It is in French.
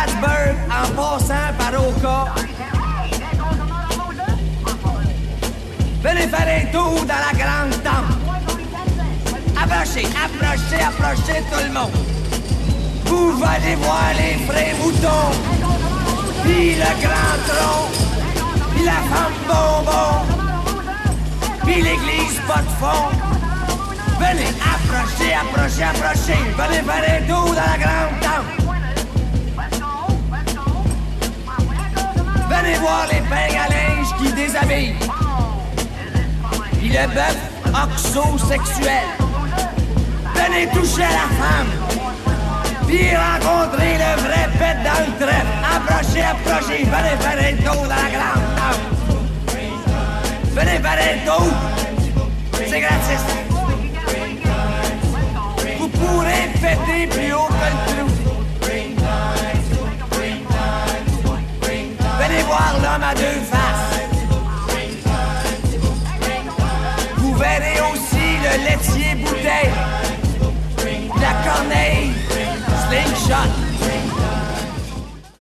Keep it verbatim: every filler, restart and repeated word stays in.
Plattsburgh en passant par Oka. Venez faire un tour dans la grande tente. Approchez, approchez, approchez tout le monde. Vous allez voir les frais moutons, puis le grand tronc, puis la femme bonbon, puis l'église pas de fond. Venez, approchez, approchez, approchez. Venez faire un tour dans la grande tente. Venez voir les peignes à linge qui déshabillent. Puis le bœuf oxosexuel. Venez toucher la femme. Puis rencontrer le vrai pet dans le trèfle. Approchez, approchez. Venez faire un tour dans la grande tente. Venez faire un tour. C'est gratis. Vous pourrez péter plus haut que le trou. Venez voir l'homme à deux